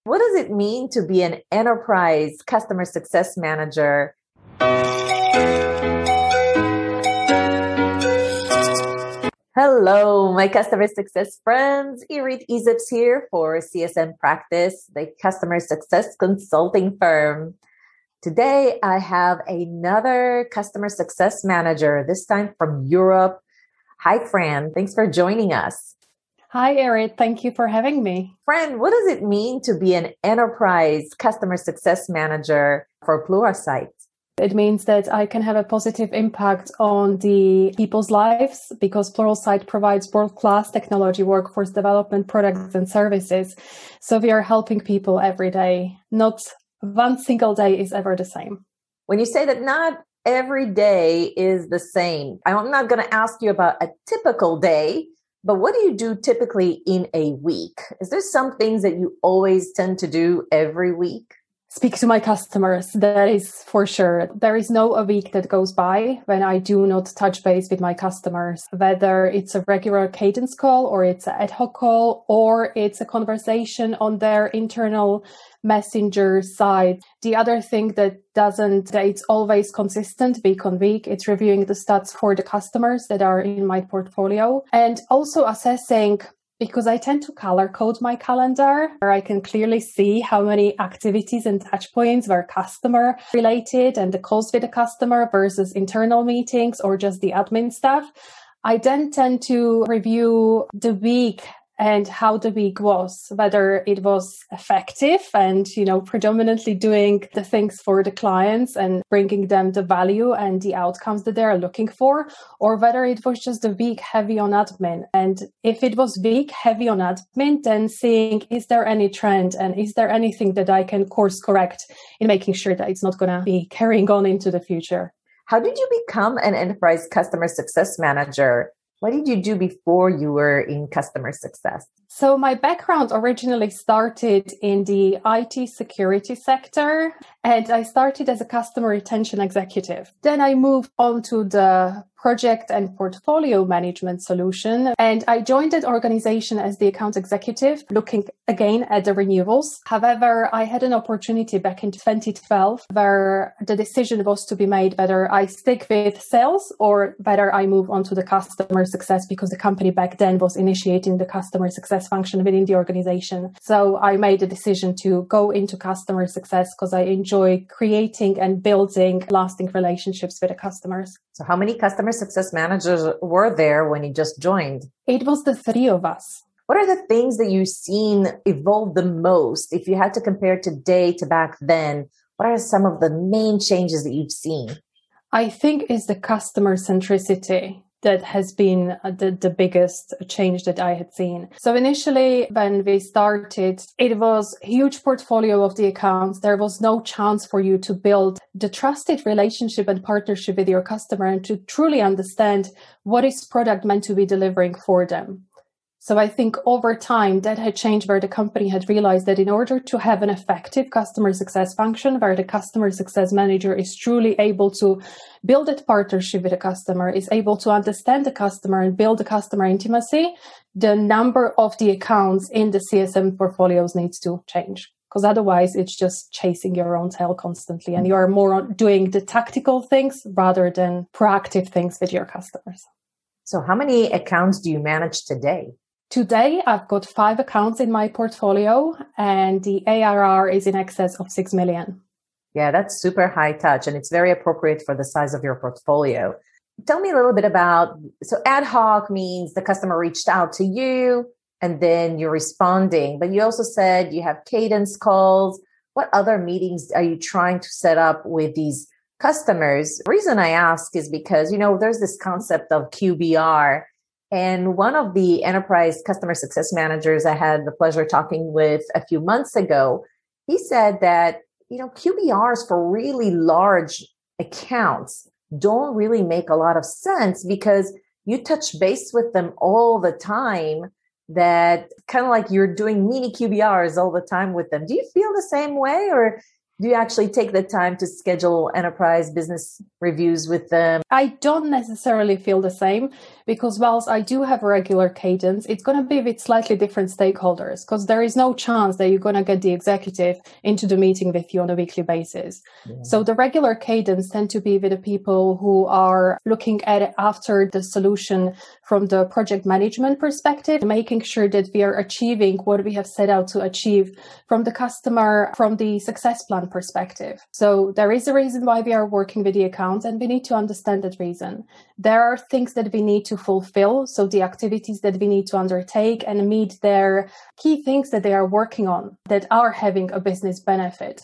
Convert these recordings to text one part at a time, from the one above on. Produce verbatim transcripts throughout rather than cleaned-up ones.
What does it mean to be an enterprise customer success manager? Hello, my customer success friends. Irit Ezeps here for C S M Practice, the customer success consulting firm. Today, I have another customer success manager, this time from Europe. Hi, Fran. Thanks for joining us. Hi, Irit. Thank you for having me. Fran, what does it mean to be an enterprise customer success manager for Pluralsight? It means that I can have a positive impact on the people's lives because Pluralsight provides world-class technology workforce development products and services. So we are helping people every day. Not one single day is ever the same. When you say that not every day is the same, I'm not going to ask you about a typical day, but what do you do typically in a week? Is there some things that you always tend to do every week? Speak to my customers. That is for sure. There is no a week that goes by when I do not touch base with my customers, whether it's a regular cadence call or it's an ad hoc call or it's a conversation on their internal messenger side. The other thing that doesn't, that it's always consistent week on week, it's reviewing the stats for the customers that are in my portfolio and also assessing, because I tend to color code my calendar, where I can clearly see how many activities and touch points were customer related and the calls with the customer versus internal meetings or just the admin stuff. I then tend to review the week and how the week was, whether it was effective and, you know, predominantly doing the things for the clients and bringing them the value and the outcomes that they're looking for, or whether it was just a week heavy on admin. And if it was week heavy on admin, then seeing, is there any trend and is there anything that I can course correct in making sure that it's not going to be carrying on into the future? How did you become an enterprise customer success manager? What did you do before you were in customer success? So my background originally started in the I T security sector, and I started as a customer retention executive. Then I moved on to the project and portfolio management solution, and I joined that organization as the account executive, looking again at the renewals. However, I had an opportunity back in twenty twelve where the decision was to be made whether I stick with sales or whether I move on to the customer success, because the company back then was initiating the customer success function within the organization. So I made a decision to go into customer success because I enjoy creating and building lasting relationships with the customers. So how many customer success managers were there when you just joined? It was the three of us. What are the things that you've seen evolve the most? If you had to compare today to back then, what are some of the main changes that you've seen? I think it's the customer centricity that has been the, the biggest change that I had seen. So initially, when we started, it was a huge portfolio of the accounts. There was no chance for you to build the trusted relationship and partnership with your customer and to truly understand what is product meant to be delivering for them. So I think over time that had changed, where the company had realized that in order to have an effective customer success function, where the customer success manager is truly able to build that partnership with the customer, is able to understand the customer and build the customer intimacy, the number of the accounts in the C S M portfolios needs to change. Because otherwise it's just chasing your own tail constantly and you are more doing the tactical things rather than proactive things with your customers. So how many accounts do you manage today? Today, I've got five accounts in my portfolio and the A R R is in excess of six million. Yeah, that's super high touch and it's very appropriate for the size of your portfolio. Tell me a little bit about, so ad hoc means the customer reached out to you and then you're responding, but you also said you have cadence calls. What other meetings are you trying to set up with these customers? The reason I ask is because, you know, there's this concept of Q B R. And one of the enterprise customer success managers I had the pleasure of talking with a few months ago, he said that, you know, Q B Rs for really large accounts don't really make a lot of sense because you touch base with them all the time, that kind of like you're doing mini Q B Rs all the time with them. Do you feel the same way, or Do you actually take the time to schedule enterprise business reviews with them? I don't necessarily feel the same because whilst I do have a regular cadence, it's going to be with slightly different stakeholders because there is no chance that you're going to get the executive into the meeting with you on a weekly basis. Yeah. So the regular cadence tend to be with the people who are looking at it after the solution from the project management perspective, making sure that we are achieving what we have set out to achieve from the customer, from the success plan perspective. So there is a reason why we are working with the accounts and we need to understand that reason. There are things that we need to fulfill. So the activities that we need to undertake and meet their key things that they are working on that are having a business benefit.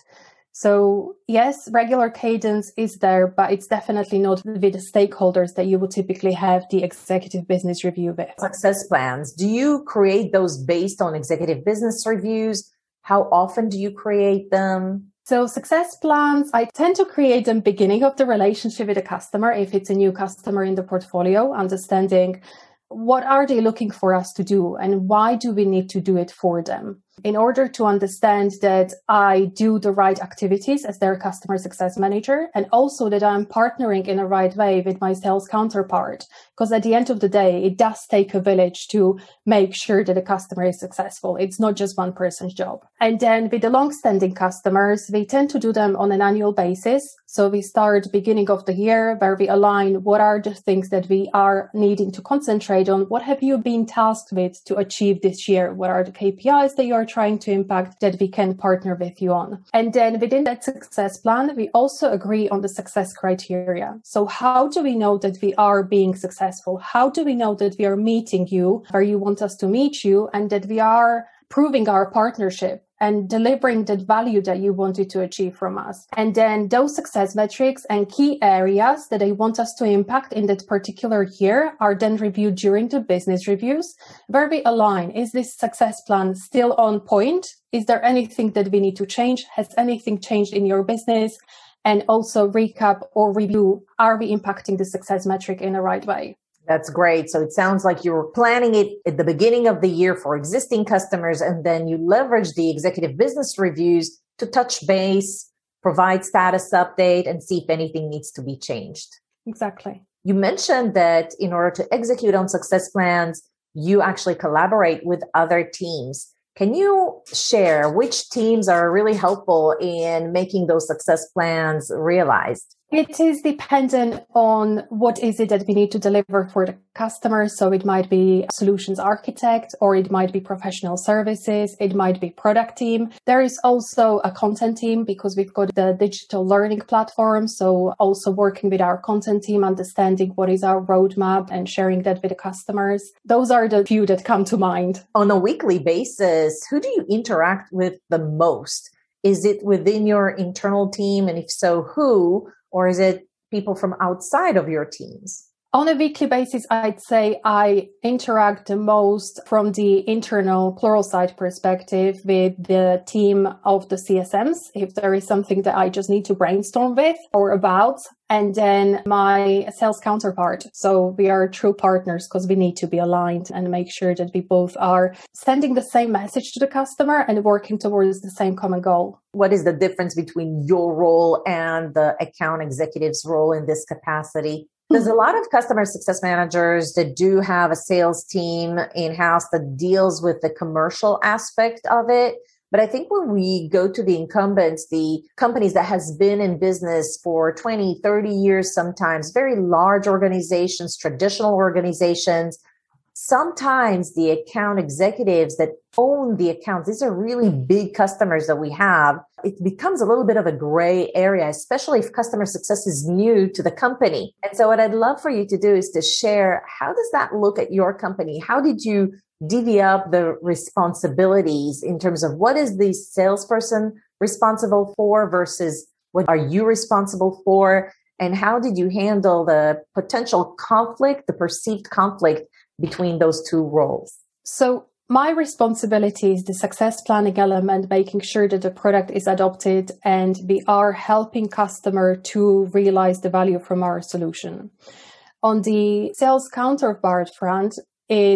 So yes, regular cadence is there, but it's definitely not with the stakeholders that you would typically have the executive business review with. Success plans. Do you create those based on executive business reviews? How often do you create them? So success plans, I tend to create them beginning of the relationship with the customer. If it's a new customer in the portfolio, understanding what are they looking for us to do and why do we need to do it for them? In order to understand that I do the right activities as their customer success manager and also that I'm partnering in the right way with my sales counterpart. Because at the end of the day, it does take a village to make sure that the customer is successful. It's not just one person's job. And then with the long-standing customers, we tend to do them on an annual basis. So we start beginning of the year where we align what are the things that we are needing to concentrate on. What have you been tasked with to achieve this year? What are the K P Is that you are trying to impact that we can partner with you on? And then within that success plan, we also agree on the success criteria. So how do we know that we are being successful? How do we know that we are meeting you where you want us to meet you and that we are proving our partnership and delivering that value that you wanted to achieve from us? And then those success metrics and key areas that they want us to impact in that particular year are then reviewed during the business reviews, where we align. Is this success plan still on point? Is there anything that we need to change? Has anything changed in your business? And also recap or review, are we impacting the success metric in the right way? That's great. So it sounds like you were planning it at the beginning of the year for existing customers, and then you leverage the executive business reviews to touch base, provide status update, and see if anything needs to be changed. Exactly. You mentioned that in order to execute on success plans, you actually collaborate with other teams. Can you share which teams are really helpful in making those success plans realized? It is dependent on what is it that we need to deliver for the customer. So it might be a solutions architect, or it might be professional services. It might be product team. There is also a content team because we've got the digital learning platform. So also working with our content team, understanding what is our roadmap and sharing that with the customers. Those are the few that come to mind. On a weekly basis, who do you interact with the most? Is it within your internal team? And if so, who? Or is it people from outside of your teams? On a weekly basis, I'd say I interact the most from the internal Pluralsight perspective with the team of the C S Ms, if there is something that I just need to brainstorm with or about, and then my sales counterpart. So we are true partners because we need to be aligned and make sure that we both are sending the same message to the customer and working towards the same common goal. What is the difference between your role and the account executive's role in this capacity? There's a lot of customer success managers that do have a sales team in-house that deals with the commercial aspect of it. But I think when we go to the incumbents, the companies that has been in business for twenty, thirty years, sometimes very large organizations, traditional organizations, sometimes the account executives that own the accounts, these are really big customers that we have. It becomes a little bit of a gray area, especially if customer success is new to the company. And so what I'd love for you to do is to share, how does that look at your company? How did you divvy up the responsibilities in terms of what is the salesperson responsible for versus what are you responsible for? And how did you handle the potential conflict, the perceived conflict between those two roles? So my responsibility is the success planning element, making sure that the product is adopted and we are helping customer to realize the value from our solution. On the sales counterpart front, it's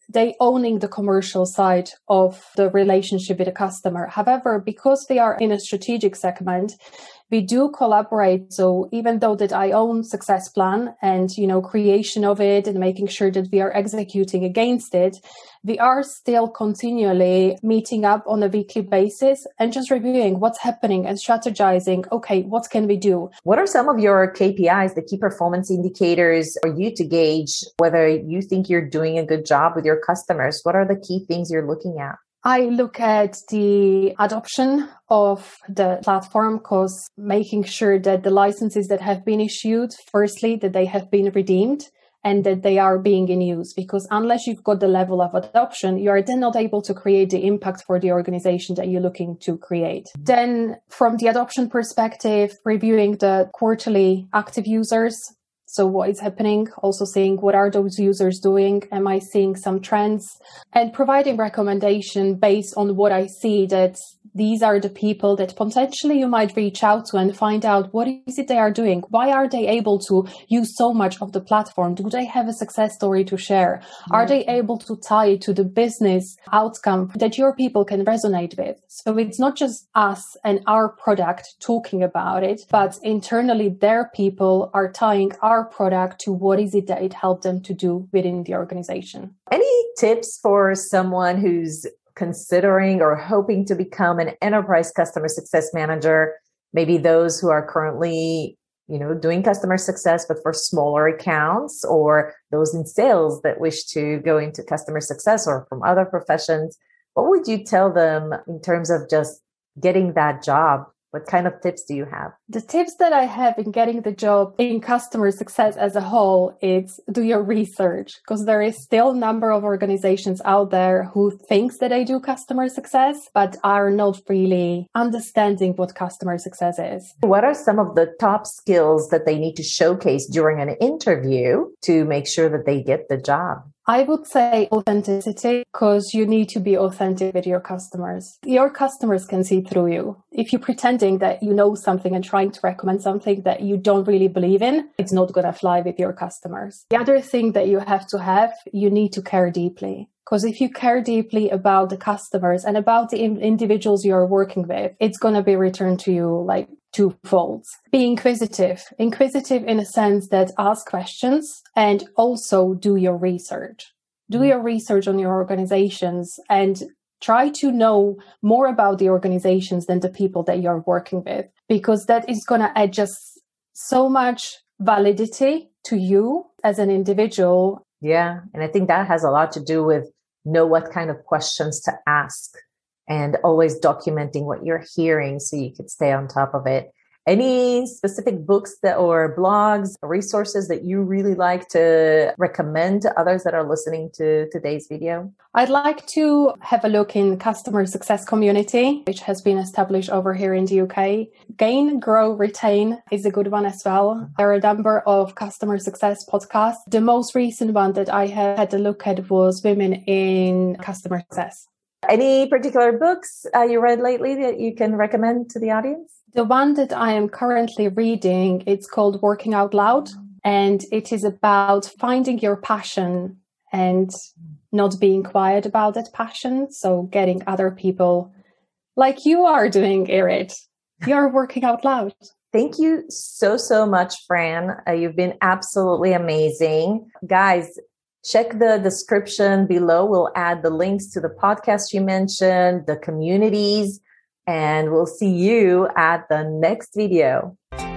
they owning the commercial side of the relationship with the customer. However, because we are in a strategic segment, we do collaborate. So even though that I own success plan and, you know, creation of it and making sure that we are executing against it, we are still continually meeting up on a weekly basis and just reviewing what's happening and strategizing. Okay, what can we do? What are some of your K P Is, the key performance indicators for you to gauge whether you think you're doing a good job with your customers? What are the key things you're looking at? I look at the adoption of the platform, because making sure that the licenses that have been issued, firstly, that they have been redeemed and that they are being in use. Because unless you've got the level of adoption, you are then not able to create the impact for the organization that you're looking to create. Then from the adoption perspective, reviewing the quarterly active users. So what is happening? Also seeing what are those users doing? Am I seeing some trends? And providing recommendation based on what I see, that these are the people that potentially you might reach out to and find out what is it they are doing? Why are they able to use so much of the platform? Do they have a success story to share? Mm-hmm. Are they able to tie it to the business outcome that your people can resonate with? So it's not just us and our product talking about it, but internally their people are tying our product to what is it that it helped them to do within the organization. Any tips for someone who's considering or hoping to become an enterprise customer success manager? Maybe those who are currently, you know, doing customer success, but for smaller accounts, or those in sales that wish to go into customer success or from other professions. What would you tell them in terms of just getting that job? What kind of tips do you have? The tips that I have in getting the job in customer success as a whole is do your research, because there is still a number of organizations out there who thinks that they do customer success, but are not really understanding what customer success is. What are some of the top skills that they need to showcase during an interview to make sure that they get the job? I would say authenticity, because you need to be authentic with your customers. Your customers can see through you. If you're pretending that you know something and trying to recommend something that you don't really believe in, it's not going to fly with your customers. The other thing that you have to have, you need to care deeply. Because if you care deeply about the customers and about the individuals you're working with, it's going to be returned to you like twofold. Be inquisitive. Inquisitive in a sense that ask questions and also do your research. Do your research on your organizations and try to know more about the organizations than the people that you're working with, because that is going to add just so much validity to you as an individual. Yeah. And I think that has a lot to do with know what kind of questions to ask and always documenting what you're hearing so you could stay on top of it. Any specific books that or blogs, resources that you really like to recommend to others that are listening to today's video? I'd like to have a look in Customer Success Community, which has been established over here in the U K. Gain, Grow, Retain is a good one as well. There are a number of customer success podcasts. The most recent one that I have had a look at was Women in Customer Success. Any particular books uh, you read lately that you can recommend to the audience? The one that I am currently reading, it's called Working Out Loud, and it is about finding your passion and not being quiet about that passion. So getting other people like you are doing, Irit. You're working out loud. Thank you so, so much, Fran. Uh, you've been absolutely amazing. Guys, check the description below. We'll add the links to the podcast you mentioned, the communities, and we'll see you at the next video.